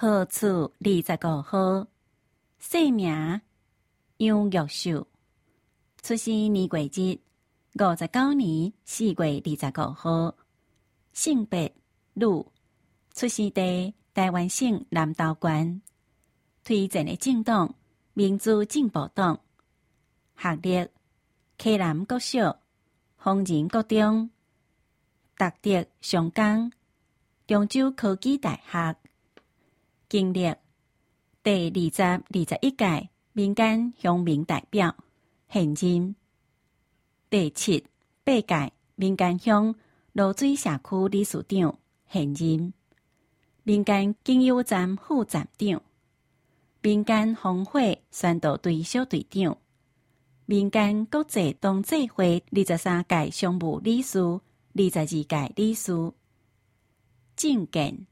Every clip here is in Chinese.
号次25号，姓名杨玉秀，出生年月日59年4月25号，性别女，出生地台湾省南投县，推荐的政党民主进步党，学历暨南国小、丰仁国中、达德商工、中州科技大学，经历第2021届民间乡民代表，现任第7、8届民间乡露水社区理事长，现任民间经油站副站长，民间峰会宣导队小队长，民间国际同济会23届常务理事、22届理事。政见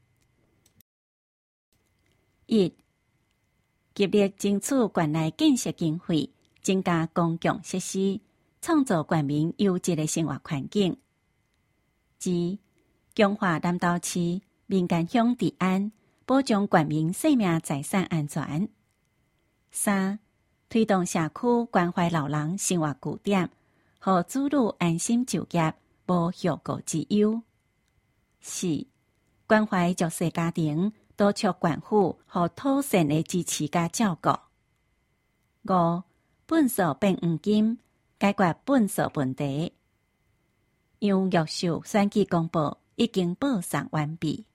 1、极力争取县内建设经费，增加公共设施，创造县民优质的生活环境。2、强化南投市民间乡治安，保障县民生命财产安全。3、推动社区关怀老人生活据点，让子女安心就业，无后顾之忧。4、关怀弱势家庭，督促县府予妥善的支持甲照顾。5、本数变黄金，解决本数问题。杨玉秀选举公报已经报送完毕。